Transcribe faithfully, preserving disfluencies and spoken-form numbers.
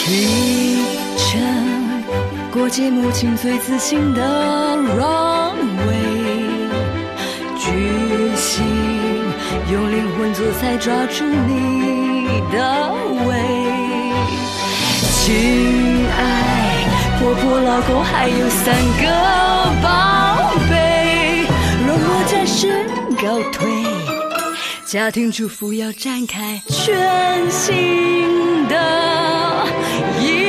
启程过界母亲最自信的 runway， 巨星用灵魂做菜抓住你的胃。亲爱婆婆老公还有三个宝贝，容我暂时告退，家庭主妇要展开全新的一